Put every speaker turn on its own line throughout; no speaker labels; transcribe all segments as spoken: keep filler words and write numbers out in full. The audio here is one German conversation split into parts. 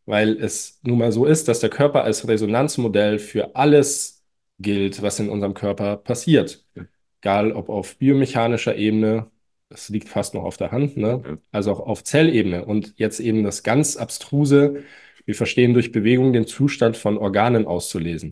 weil es nun mal so ist, dass der Körper als Resonanzmodell für alles gilt, was in unserem Körper passiert. Egal ob auf biomechanischer Ebene, das liegt fast noch auf der Hand, ne?
Ja.
Also auch auf Zellebene. Und jetzt eben das ganz Abstruse, wir verstehen durch Bewegung den Zustand von Organen auszulesen.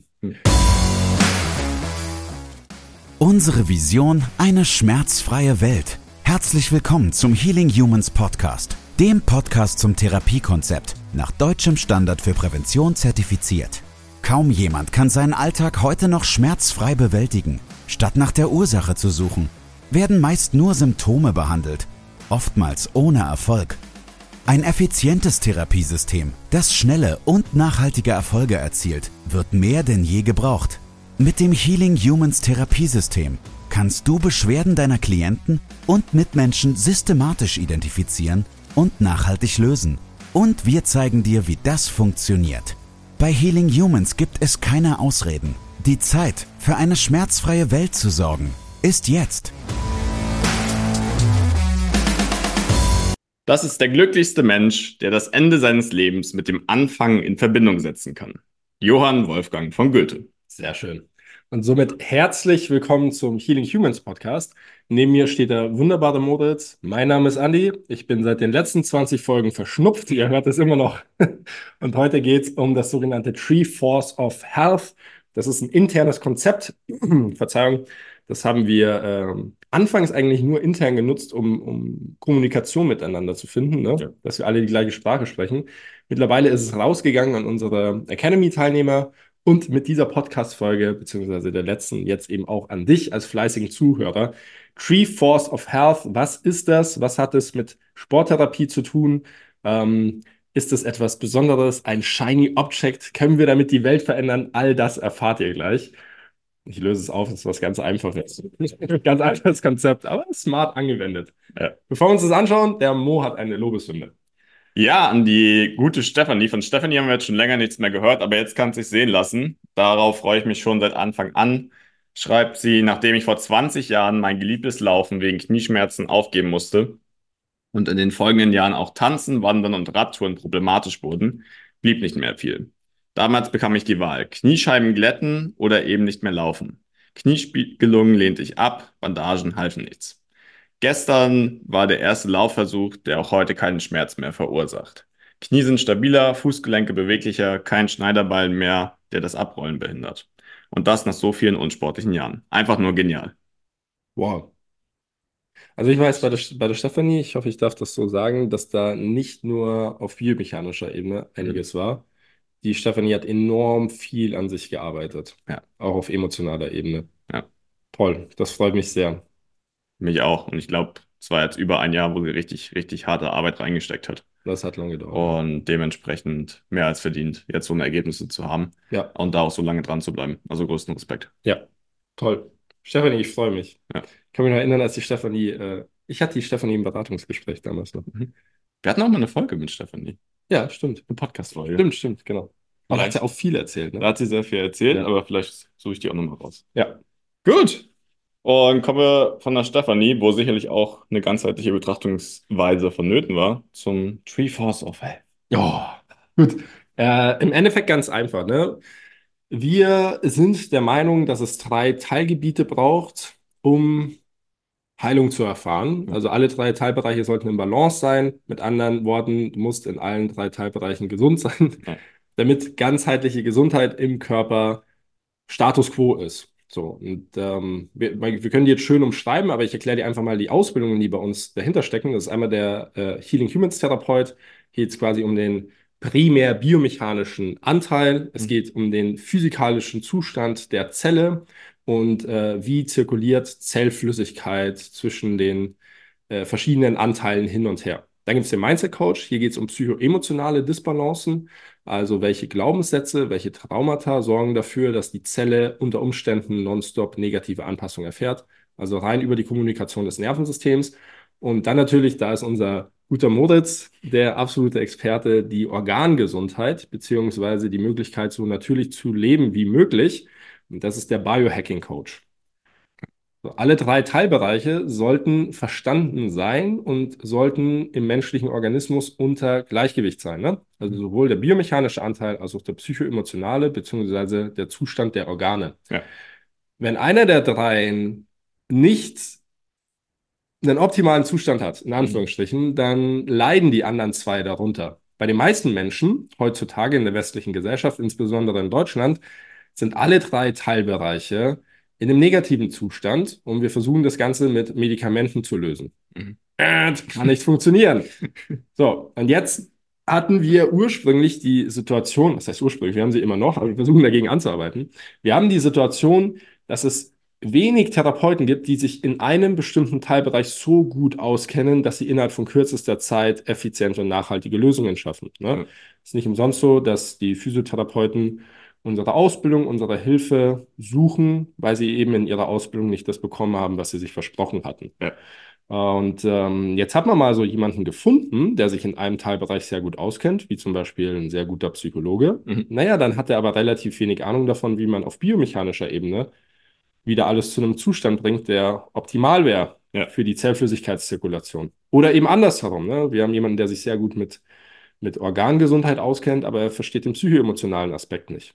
Unsere Vision: eine schmerzfreie Welt. Herzlich willkommen zum Healing Humans Podcast, dem Podcast zum Therapiekonzept, nach deutschem Standard für Prävention zertifiziert. Kaum jemand kann seinen Alltag heute noch schmerzfrei bewältigen. Statt nach der Ursache zu suchen, werden meist nur Symptome behandelt, oftmals ohne Erfolg. Ein effizientes Therapiesystem, das schnelle und nachhaltige Erfolge erzielt, wird mehr denn je gebraucht. Mit dem Healing Humans Therapiesystem kannst du Beschwerden deiner Klienten und Mitmenschen systematisch identifizieren und nachhaltig lösen. Und wir zeigen dir, wie das funktioniert. Bei Healing Humans gibt es keine Ausreden. Die Zeit, für eine schmerzfreie Welt zu sorgen, ist jetzt.
Das ist der glücklichste Mensch, der das Ende seines Lebens mit dem Anfang in Verbindung setzen kann. Johann Wolfgang von Goethe.
Sehr schön. Und somit herzlich willkommen zum Healing Humans Podcast. Neben mir steht der wunderbare Moritz. Mein Name ist Andi. Ich bin seit den letzten zwanzig Folgen verschnupft. Ihr hört es immer noch. Und heute geht es um das sogenannte Tree Force of Health. Das ist ein internes Konzept. Verzeihung. Das haben wir ähm, anfangs eigentlich nur intern genutzt, um, um Kommunikation miteinander zu finden, ne?
Ja.
Dass wir alle die gleiche Sprache sprechen. Mittlerweile ist es rausgegangen an unsere Academy-Teilnehmer. Und mit dieser Podcast-Folge, beziehungsweise der letzten, jetzt eben auch an dich als fleißigen Zuhörer. Tree Force of Health, was ist das? Was hat es mit Sporttherapie zu tun? Ähm, ist es etwas Besonderes? Ein shiny Object? Können wir damit die Welt verändern? All das erfahrt ihr gleich. Ich löse es auf, das ist was ganz Einfaches. Ganz einfaches Konzept, aber smart angewendet.
Ja.
Bevor wir uns das anschauen, der Mo hat eine Lobeshymne.
Ja, an die gute Stefanie. Von Stefanie haben wir jetzt schon länger nichts mehr gehört, aber jetzt kann es sich sehen lassen. Darauf freue ich mich schon seit Anfang an. Schreibt sie, nachdem ich vor zwanzig Jahren mein geliebtes Laufen wegen Knieschmerzen aufgeben musste und in den folgenden Jahren auch Tanzen, Wandern und Radtouren problematisch wurden, blieb nicht mehr viel. Damals bekam ich die Wahl: Kniescheiben glätten oder eben nicht mehr laufen. Kniespiegelungen lehnte ich ab, Bandagen halfen nichts. Gestern war der erste Laufversuch, der auch heute keinen Schmerz mehr verursacht. Knie sind stabiler, Fußgelenke beweglicher, kein Schneiderballen mehr, der das Abrollen behindert. Und das nach so vielen unsportlichen Jahren. Einfach nur genial.
Wow. Also ich weiß bei der, bei der Stefanie, ich hoffe, ich darf das so sagen, dass da nicht nur auf biomechanischer Ebene einiges war. Die Stefanie hat enorm viel an sich gearbeitet,
Ja,
auch auf emotionaler Ebene.
ja,
Toll, das freut mich sehr.
mich auch. Und ich glaube, es war jetzt über ein Jahr, wo sie richtig, richtig harte Arbeit reingesteckt hat.
Das hat lange gedauert.
Und dementsprechend mehr als verdient, jetzt so eine Ergebnisse zu haben
Ja,
und da auch so lange dran zu bleiben. Also größten Respekt.
ja, toll. Stefanie, ich freue mich.
Ja.
Ich kann mich noch erinnern, als die Stefanie, äh, ich hatte die Stefanie im Beratungsgespräch damals noch.
Mhm. Wir hatten auch mal eine Folge mit Stefanie.
Ja, stimmt.
Eine Podcast-Folge.
Stimmt, stimmt, genau. Aber da hat
Vielleicht.
sie auch viel erzählt,
Da
ne?
hat sie sehr viel erzählt,
Ja.
aber vielleicht suche ich die auch nochmal raus.
Ja.
Gut. Und kommen wir von der Stefanie, wo sicherlich auch eine ganzheitliche Betrachtungsweise vonnöten war, zum Tree Force of Health.
Ja, gut. Äh, im Endeffekt ganz einfach, ne? Wir sind der Meinung, dass es drei Teilgebiete braucht, um Heilung zu erfahren. Also alle drei Teilbereiche sollten im Balance sein. Mit anderen Worten, du musst in allen drei Teilbereichen gesund sein,
Ja.
damit ganzheitliche Gesundheit im Körper Status quo ist. So, und ähm, wir, wir können die jetzt schön umschreiben, aber ich erkläre dir einfach mal die Ausbildungen, die bei uns dahinter stecken. Das ist einmal der äh, Healing Humans Therapeut. Hier geht es quasi um den primär biomechanischen Anteil. Es
Mhm.
geht um den physikalischen Zustand der Zelle und äh, wie zirkuliert Zellflüssigkeit zwischen den äh, verschiedenen Anteilen hin und her. Dann gibt es den Mindset Coach. Hier geht es um psychoemotionale Disbalancen. Also welche Glaubenssätze, welche Traumata sorgen dafür, dass die Zelle unter Umständen nonstop negative Anpassungen erfährt. Also rein über die Kommunikation des Nervensystems. Und dann natürlich, da ist unser guter Moritz, der absolute Experte, die Organgesundheit beziehungsweise die Möglichkeit, so natürlich zu leben wie möglich. Und das ist der Biohacking Coach. So, alle drei Teilbereiche sollten verstanden sein und sollten im menschlichen Organismus unter Gleichgewicht sein. Ne? Also sowohl der biomechanische Anteil als auch der psychoemotionale beziehungsweise der Zustand der Organe.
Ja.
Wenn einer der dreien nicht einen optimalen Zustand hat, in Anführungsstrichen, dann leiden die anderen zwei darunter. Bei den meisten Menschen heutzutage in der westlichen Gesellschaft, insbesondere in Deutschland, sind alle drei Teilbereiche in einem negativen Zustand und wir versuchen das Ganze mit Medikamenten zu lösen.
Mhm.
Äh, das kann nicht funktionieren. So, und jetzt hatten wir ursprünglich die Situation, das heißt ursprünglich, wir haben sie immer noch, aber wir versuchen dagegen anzuarbeiten. Wir haben die Situation, dass es wenig Therapeuten gibt, die sich in einem bestimmten Teilbereich so gut auskennen, dass sie innerhalb von kürzester Zeit effiziente und nachhaltige Lösungen schaffen. Ne?
Ja.
Es ist nicht umsonst so, dass die Physiotherapeuten unsere Ausbildung, unsere Hilfe suchen, weil sie eben in ihrer Ausbildung nicht das bekommen haben, was sie sich versprochen hatten.
Ja.
Und ähm, jetzt hat man mal so jemanden gefunden, der sich in einem Teilbereich sehr gut auskennt, wie zum Beispiel ein sehr guter Psychologe.
Mhm.
Naja, dann hat er aber relativ wenig Ahnung davon, wie man auf biomechanischer Ebene wieder alles zu einem Zustand bringt, der optimal wäre
Ja.
für die Zellflüssigkeitszirkulation. Oder eben andersherum. Ne? Wir haben jemanden, der sich sehr gut mit, mit Organgesundheit auskennt, aber er versteht den psychoemotionalen Aspekt nicht.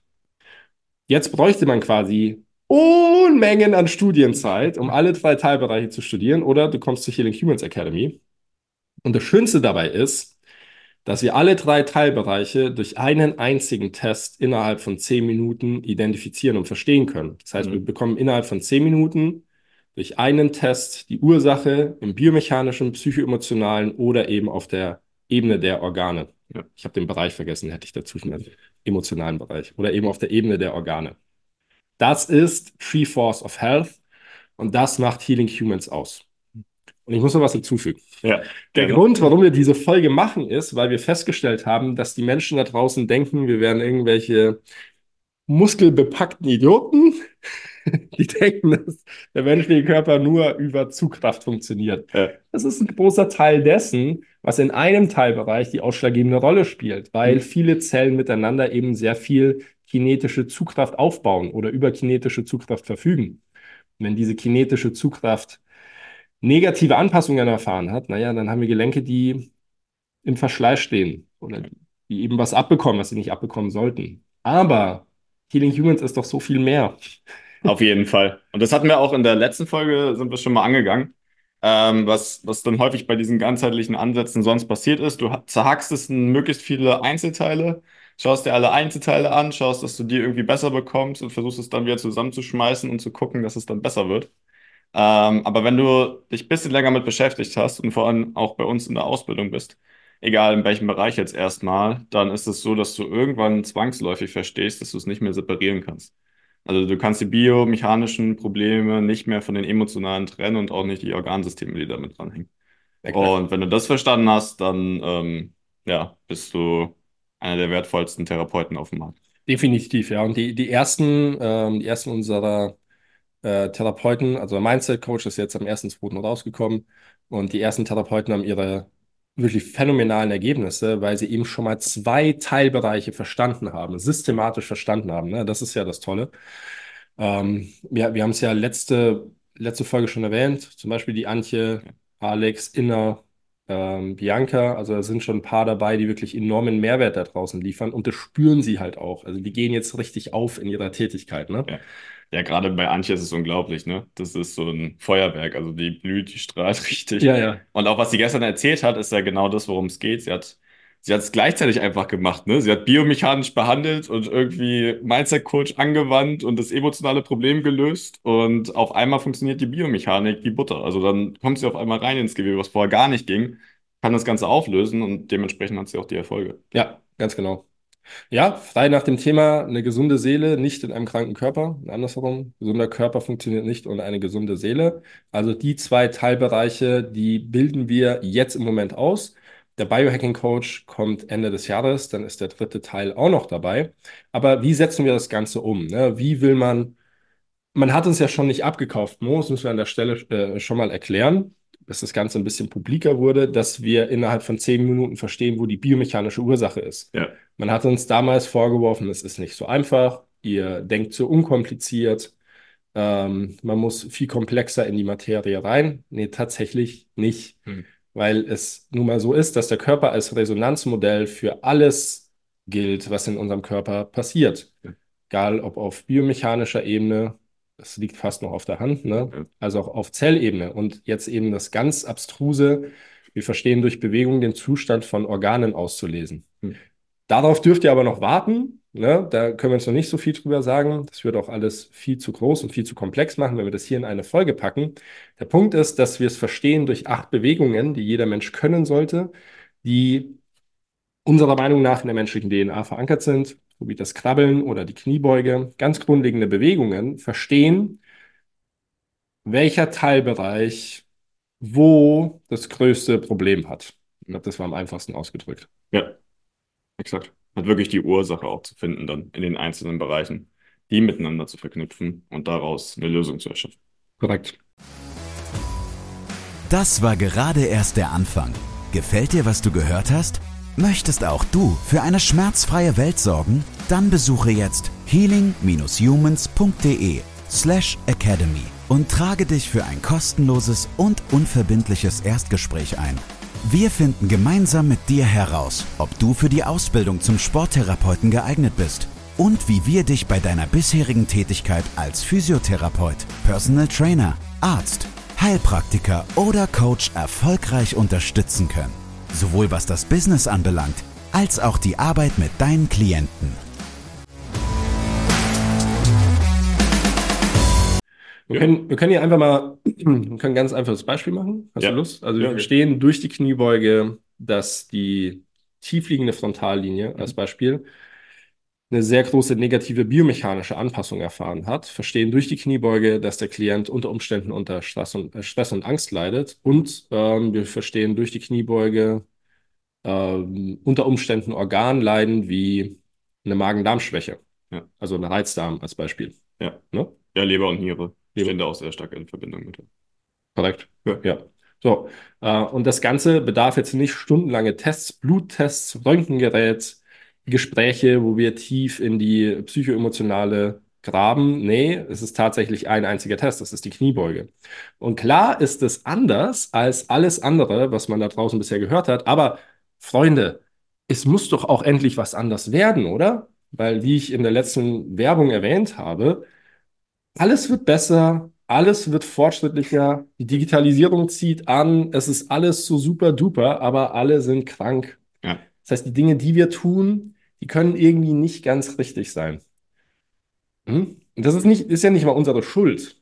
Jetzt bräuchte man quasi Unmengen an Studienzeit, um alle drei Teilbereiche zu studieren, oder du kommst zur Healing Humans Academy. Und das Schönste dabei ist, dass wir alle drei Teilbereiche durch einen einzigen Test innerhalb von zehn Minuten identifizieren und verstehen können. Das heißt,
Mhm.
wir bekommen innerhalb von zehn Minuten durch einen Test die Ursache im biomechanischen, psychoemotionalen oder eben auf der Ebene der Organe.
Ja.
Ich habe den Bereich vergessen, hätte ich dazwischen den emotionalen Bereich. Oder eben auf der Ebene der Organe. Das ist Tree Force of Health und das macht Healing Humans aus. Und ich muss noch was hinzufügen.
Ja.
Der
Gerne.
Grund, warum wir diese Folge machen, ist, weil wir festgestellt haben, dass die Menschen da draußen denken, wir wären irgendwelche muskelbepackten Idioten. Die denken, dass der menschliche Körper nur über Zugkraft funktioniert.
Ja.
Das ist ein großer Teil dessen, was in einem Teilbereich die ausschlaggebende Rolle spielt, weil
Mhm.
viele Zellen miteinander eben sehr viel kinetische Zugkraft aufbauen oder über kinetische Zugkraft verfügen. Und wenn diese kinetische Zugkraft negative Anpassungen erfahren hat, naja, dann haben wir Gelenke, die im Verschleiß stehen oder die eben was abbekommen, was sie nicht abbekommen sollten. Aber Healing Humans ist doch so viel mehr.
Auf jeden Fall. Und das hatten wir auch in der letzten Folge, sind wir schon mal angegangen. Ähm, was, was dann häufig bei diesen ganzheitlichen Ansätzen sonst passiert ist. Du ha- zerhackst es in möglichst viele Einzelteile, schaust dir alle Einzelteile an, schaust, dass du die irgendwie besser bekommst und versuchst es dann wieder zusammenzuschmeißen und zu gucken, dass es dann besser wird. Ähm, aber wenn du dich ein bisschen länger mit beschäftigt hast und vor allem auch bei uns in der Ausbildung bist, egal in welchem Bereich jetzt erstmal, dann ist es so, dass du irgendwann zwangsläufig verstehst, dass du es nicht mehr separieren kannst. Also du kannst die biomechanischen Probleme nicht mehr von den emotionalen trennen und auch nicht die Organsysteme, die damit dranhängen.
Ja, klar.
Und wenn du das verstanden hast, dann ähm, ja, bist du einer der wertvollsten Therapeuten auf dem Markt.
Definitiv, ja. Und die, die ersten, ähm, die ersten unserer äh, Therapeuten, also der Mindset Coach ist jetzt am ersten zweiten rausgekommen und die ersten Therapeuten haben ihre wirklich phänomenalen Ergebnisse, weil sie eben schon mal zwei Teilbereiche verstanden haben, systematisch verstanden haben. Ne? Das ist ja das Tolle. Ähm, wir wir haben es ja letzte, letzte Folge schon erwähnt, zum Beispiel die Antje, Alex, Inna, ähm, Bianca, also da sind schon ein paar dabei, die wirklich enormen Mehrwert da draußen liefern und das spüren sie halt auch. Also die gehen jetzt richtig auf in ihrer Tätigkeit, ne?
Ja. Ja, gerade bei Antje ist es unglaublich, ne? Das ist so ein Feuerwerk. Also die blüht, die strahlt richtig.
Ja, ja.
Und auch was sie gestern erzählt hat, ist ja genau das, worum es geht. Sie hat, sie hat es gleichzeitig einfach gemacht, ne? Sie hat biomechanisch behandelt und irgendwie Mindset-Coach angewandt und das emotionale Problem gelöst. Und auf einmal funktioniert die Biomechanik wie Butter. Also dann kommt sie auf einmal rein ins Gewebe, was vorher gar nicht ging, kann das Ganze auflösen und dementsprechend hat sie auch die Erfolge.
Ja, ganz genau. Ja, frei nach dem Thema, eine gesunde Seele nicht in einem kranken Körper. Andersherum, gesunder Körper funktioniert nicht ohne eine gesunde Seele. Also die zwei Teilbereiche, die bilden wir jetzt im Moment aus. Der Biohacking Coach kommt Ende des Jahres, dann ist der dritte Teil auch noch dabei. Aber wie setzen wir das Ganze um? Ne? Wie will man, man hat uns ja schon nicht abgekauft, Mo, das müssen wir an der Stelle äh, schon mal erklären, dass das Ganze ein bisschen publiker wurde, dass wir innerhalb von zehn Minuten verstehen, wo die biomechanische Ursache ist.
Ja.
Man hat uns damals vorgeworfen, es ist nicht so einfach, ihr denkt zu unkompliziert, ähm, man muss viel komplexer in die Materie rein. Nee, tatsächlich nicht,
Hm.
weil es nun mal so ist, dass der Körper als Resonanzmodell für alles gilt, was in unserem Körper passiert.
Ja.
Egal ob auf biomechanischer Ebene, das liegt fast noch auf der Hand, ne?
Ja.
Also auch auf Zellebene. Und jetzt eben das ganz Abstruse, wir verstehen durch Bewegung den Zustand von Organen auszulesen.
Hm.
Darauf dürft ihr aber noch warten. Ne? Da können wir uns noch nicht so viel drüber sagen. Das wird auch alles viel zu groß und viel zu komplex machen, wenn wir das hier in eine Folge packen. Der Punkt ist, dass wir es verstehen durch acht Bewegungen, die jeder Mensch können sollte, die unserer Meinung nach in der menschlichen D N A verankert sind, so wie das Krabbeln oder die Kniebeuge. Ganz grundlegende Bewegungen verstehen, welcher Teilbereich wo das größte Problem hat. Ich glaube, das war am einfachsten ausgedrückt.
Ja, exakt. Hat wirklich die Ursache auch zu finden, dann in den einzelnen Bereichen, die miteinander zu verknüpfen und daraus eine Lösung zu erschaffen.
Korrekt.
Das war gerade erst der Anfang. Gefällt dir, was du gehört hast? Möchtest auch du für eine schmerzfreie Welt sorgen? Dann besuche jetzt healing-humans.de slash academy und trage dich für ein kostenloses und unverbindliches Erstgespräch ein. Wir finden gemeinsam mit dir heraus, ob du für die Ausbildung zum Sporttherapeuten geeignet bist und wie wir dich bei deiner bisherigen Tätigkeit als Physiotherapeut, Personal Trainer, Arzt, Heilpraktiker oder Coach erfolgreich unterstützen können. Sowohl was das Business anbelangt, als auch die Arbeit mit deinen Klienten.
Wir können, wir können hier einfach mal wir können ein ganz einfaches Beispiel machen. Hast
Ja.
du Lust? Also
Ja,
wir
okay.
verstehen durch die Kniebeuge, dass die tiefliegende Frontallinie als Beispiel eine sehr große negative biomechanische Anpassung erfahren hat. Verstehen durch die Kniebeuge, dass der Klient unter Umständen unter Stress und, äh, Stress und Angst leidet. Und ähm, wir verstehen durch die Kniebeuge ähm, unter Umständen Organleiden wie eine Magen-Darm-Schwäche.
Ja.
Also eine Reizdarm als Beispiel.
Ja.
Ne?
Ja, Leber und Niere
Leber.
stehen da auch sehr stark in Verbindung mit.
Korrekt.
Ja.
Ja. So, äh, und das Ganze bedarf jetzt nicht stundenlange Tests, Bluttests, Röntgengerät, Gespräche, wo wir tief in die psychoemotionale graben. Nee, es ist tatsächlich ein einziger Test, das ist die Kniebeuge. Und klar ist es anders als alles andere, was man da draußen bisher gehört hat, aber Freunde, es muss doch auch endlich was anders werden, oder? Weil, wie ich in der letzten Werbung erwähnt habe, alles wird besser, alles wird fortschrittlicher, die Digitalisierung zieht an, es ist alles so super duper, aber alle sind krank.
Ja.
Das heißt, die Dinge, die wir tun, die können irgendwie nicht ganz richtig sein. Hm? Und das ist nicht, ist ja nicht mal unsere Schuld.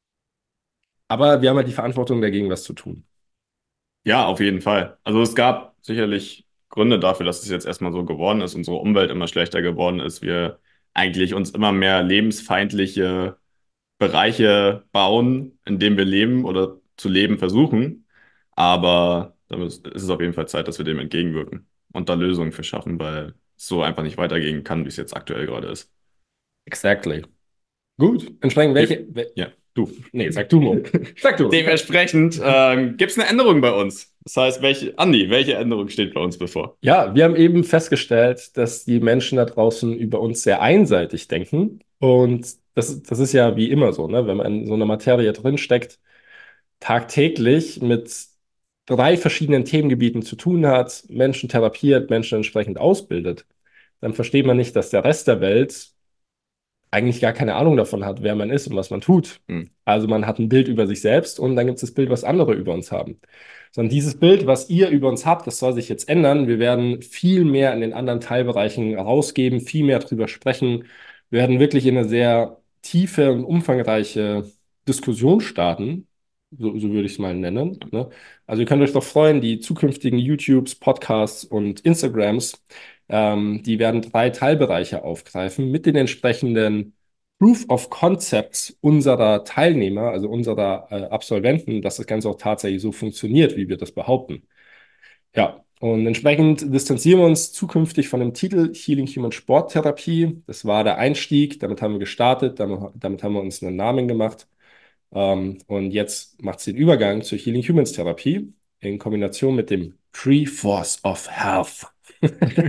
Aber wir haben halt die Verantwortung dagegen, was zu tun.
Ja, auf jeden Fall. Also es gab sicherlich Gründe dafür, dass es jetzt erstmal so geworden ist, unsere Umwelt immer schlechter geworden ist, wir eigentlich uns immer mehr lebensfeindliche Bereiche bauen, in denen wir leben oder zu leben versuchen. Aber damit ist es auf jeden Fall Zeit, dass wir dem entgegenwirken und da Lösungen für schaffen, weil es so einfach nicht weitergehen kann, wie es jetzt aktuell gerade ist.
Exactly. Gut. Entsprechend welche. wel-
Ja, du.
Nee, sag du mal. Sag du.
Dementsprechend ähm, gibt es eine Änderung bei uns. Das heißt, welche, Andi, welche Änderung steht bei uns bevor?
Ja, wir haben eben festgestellt, dass die Menschen da draußen über uns sehr einseitig denken. Und das, das ist ja wie immer so, ne? Wenn man in so einer Materie drinsteckt, tagtäglich mit drei verschiedenen Themengebieten zu tun hat, Menschen therapiert, Menschen entsprechend ausbildet, dann versteht man nicht, dass der Rest der Welt eigentlich gar keine Ahnung davon hat, wer man ist und was man tut.
Hm.
Also man hat ein Bild über sich selbst und dann gibt es das Bild, was andere über uns haben. Sondern dieses Bild, was ihr über uns habt, das soll sich jetzt ändern. Wir werden viel mehr in den anderen Teilbereichen rausgeben, viel mehr drüber sprechen. Wir werden wirklich in eine sehr tiefe und umfangreiche Diskussion starten. So, so würde ich es mal nennen. Ne? Also ihr könnt euch doch freuen, die zukünftigen YouTubes, Podcasts und Instagrams, ähm, die werden drei Teilbereiche aufgreifen mit den entsprechenden Proof of Concepts unserer Teilnehmer, also unserer äh, Absolventen, dass das Ganze auch tatsächlich so funktioniert, wie wir das behaupten. Ja, und entsprechend distanzieren wir uns zukünftig von dem Titel Healing Human Sporttherapie. Das war der Einstieg, damit haben wir gestartet, damit, damit haben wir uns einen Namen gemacht. Ähm, und jetzt macht es den Übergang zur Healing Humans Therapie in Kombination mit dem Tree Force of Health.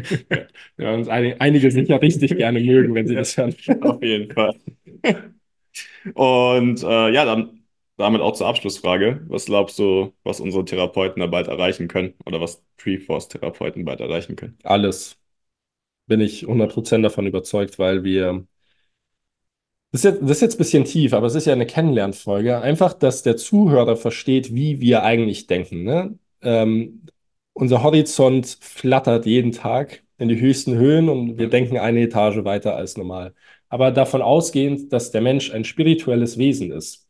Ja, uns ein, einige sicher richtig gerne mögen, wenn sie das hören.
Auf jeden Fall. Und äh, ja, dann damit auch zur Abschlussfrage. Was glaubst du, was unsere Therapeuten da bald erreichen können oder was Treeforce-Therapeuten bald erreichen können?
Alles bin ich hundert Prozent davon überzeugt, weil wir Das ist jetzt, das ist jetzt ein bisschen tief, aber es ist ja eine Kennenlernfolge. Einfach, dass der Zuhörer versteht, wie wir eigentlich denken. Ne? Ähm, unser Horizont flattert jeden Tag in die höchsten Höhen und wir denken eine Etage weiter als normal. Aber davon ausgehend, dass der Mensch ein spirituelles Wesen ist,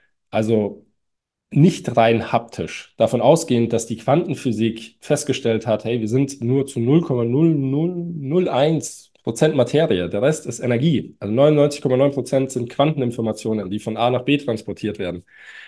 also nicht rein haptisch, davon ausgehend, dass die Quantenphysik festgestellt hat, hey, wir sind nur zu null Komma null null null eins Prozent Materie, der Rest ist Energie. Also neunundneunzig Komma neun Prozent sind Quanteninformationen, die von A nach B transportiert werden.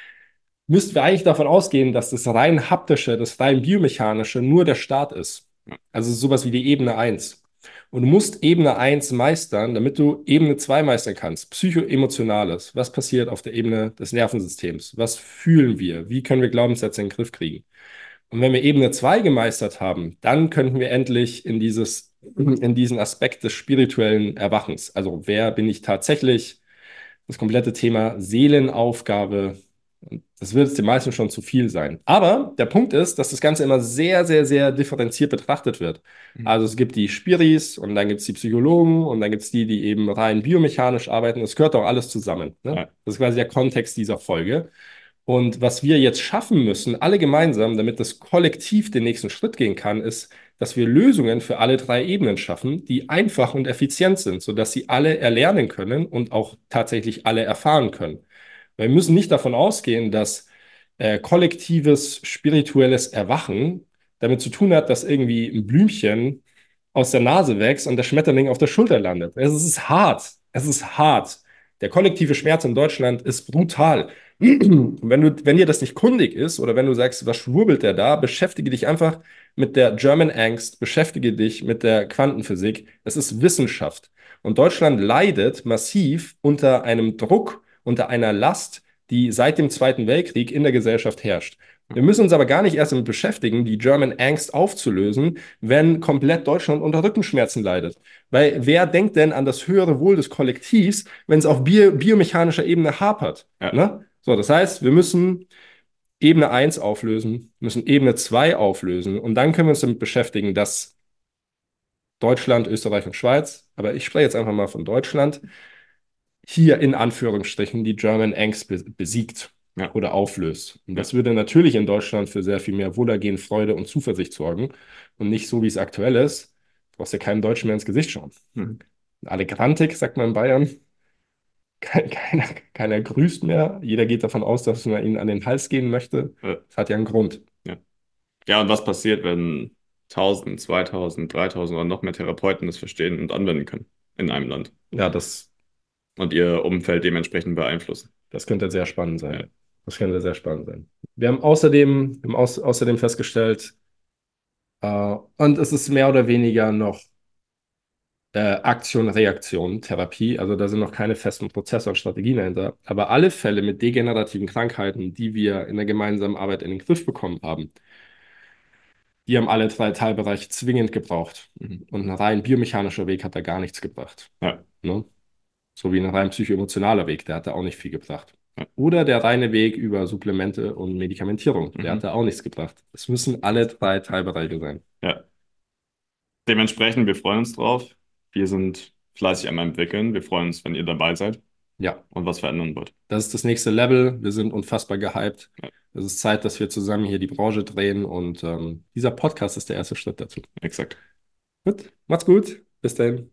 Müssten wir eigentlich davon ausgehen, dass das rein haptische, das rein biomechanische nur der Start ist. Also sowas wie die Ebene eins. Und du musst Ebene eins meistern, damit du Ebene zwei meistern kannst. Psychoemotionales. Was passiert auf der Ebene des Nervensystems? Was fühlen wir? Wie können wir Glaubenssätze in den Griff kriegen? Und wenn wir Ebene zwei gemeistert haben, dann könnten wir endlich in dieses, in diesen Aspekt des spirituellen Erwachens. Also wer bin ich tatsächlich? Das komplette Thema Seelenaufgabe. Das wird es den meisten schon zu viel sein. Aber der Punkt ist, dass das Ganze immer sehr, sehr, sehr differenziert betrachtet wird. Also es gibt die Spiris und dann gibt es die Psychologen und dann gibt es die, die eben rein biomechanisch arbeiten. Das gehört auch alles zusammen. Ne?
Ja.
Das ist quasi der Kontext dieser Folge. Und was wir jetzt schaffen müssen, alle gemeinsam, damit das Kollektiv den nächsten Schritt gehen kann, ist, dass wir Lösungen für alle drei Ebenen schaffen, die einfach und effizient sind, sodass sie alle erlernen können und auch tatsächlich alle erfahren können. Wir müssen nicht davon ausgehen, dass äh, kollektives spirituelles Erwachen damit zu tun hat, dass irgendwie ein Blümchen aus der Nase wächst und der Schmetterling auf der Schulter landet. Es ist hart. Es ist hart. Der kollektive Schmerz in Deutschland ist brutal. Und wenn du, wenn dir das nicht kundig ist oder wenn du sagst, was schwurbelt der da, beschäftige dich einfach mit der German Angst, beschäftige dich mit der Quantenphysik. Es ist Wissenschaft. Und Deutschland leidet massiv unter einem Druck, unter einer Last, die seit dem Zweiten Weltkrieg in der Gesellschaft herrscht. Wir müssen uns aber gar nicht erst damit beschäftigen, die German Angst aufzulösen, wenn komplett Deutschland unter Rückenschmerzen leidet. Weil wer denkt denn an das höhere Wohl des Kollektivs, wenn es auf bio biomechanischer Ebene hapert?
Ja.
Ne? So, das heißt, wir müssen Ebene eins auflösen, müssen Ebene zwei auflösen und dann können wir uns damit beschäftigen, dass Deutschland, Österreich und Schweiz, aber ich spreche jetzt einfach mal von Deutschland, hier in Anführungsstrichen die German Angst be besiegt
ja.
oder auflöst. Und das würde natürlich in Deutschland für sehr viel mehr Wohlergehen, Freude und Zuversicht sorgen und nicht so, wie es aktuell ist. Du brauchst ja keinem Deutschen mehr ins Gesicht schauen.
Mhm.
Alle grantig, sagt man in Bayern. Keiner, keiner grüßt mehr. Jeder geht davon aus, dass man ihnen an den Hals gehen möchte.
Ja.
Das hat ja einen Grund.
Ja. Ja, und was passiert, wenn tausend, zweitausend, dreitausend oder noch mehr Therapeuten das verstehen und anwenden können in einem Land?
Ja, das
und ihr Umfeld dementsprechend beeinflussen.
Das könnte sehr spannend sein.
Ja.
Das könnte sehr spannend sein. Wir haben außerdem, wir haben au außerdem festgestellt, äh, und es ist mehr oder weniger noch äh, Aktion, Reaktion, Therapie. Also da sind noch keine festen Prozesse und Strategien dahinter. Aber alle Fälle mit degenerativen Krankheiten, die wir in der gemeinsamen Arbeit in den Griff bekommen haben, die haben alle drei Teilbereiche zwingend gebraucht.
Mhm.
Und ein rein biomechanischer Weg hat da gar nichts gebracht.
Ja.
Ne? So wie ein rein psychoemotionaler Weg, der hat da auch nicht viel gebracht.
Ja.
Oder der reine Weg über Supplemente und Medikamentierung, der
Mhm.
hat da auch nichts gebracht. Es müssen alle drei Teilbereiche sein.
Ja. Dementsprechend, wir freuen uns drauf. Wir sind fleißig am entwickeln. Wir freuen uns, wenn ihr dabei seid.
Ja.
Und was verändern wird.
Das ist das nächste Level. Wir sind unfassbar gehypt.
Ja.
Es ist Zeit, dass wir zusammen hier die Branche drehen und ähm, dieser Podcast ist der erste Schritt dazu.
Exakt.
Gut, macht's gut. Bis dahin.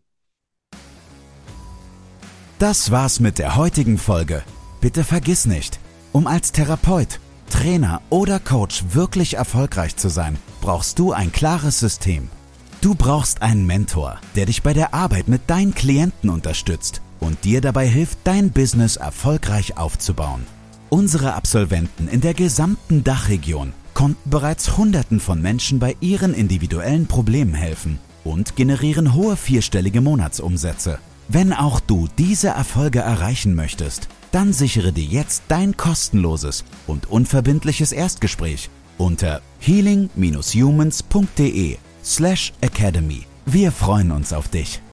Das war's mit der heutigen Folge. Bitte vergiss nicht, um als Therapeut, Trainer oder Coach wirklich erfolgreich zu sein, brauchst du ein klares System. Du brauchst einen Mentor, der dich bei der Arbeit mit deinen Klienten unterstützt und dir dabei hilft, dein Business erfolgreich aufzubauen. Unsere Absolventen in der gesamten Dachregion konnten bereits Hunderten von Menschen bei ihren individuellen Problemen helfen und generieren hohe vierstellige Monatsumsätze. Wenn auch du diese Erfolge erreichen möchtest, dann sichere dir jetzt dein kostenloses und unverbindliches Erstgespräch unter healing dash humans punkt de slash academy. Wir freuen uns auf dich.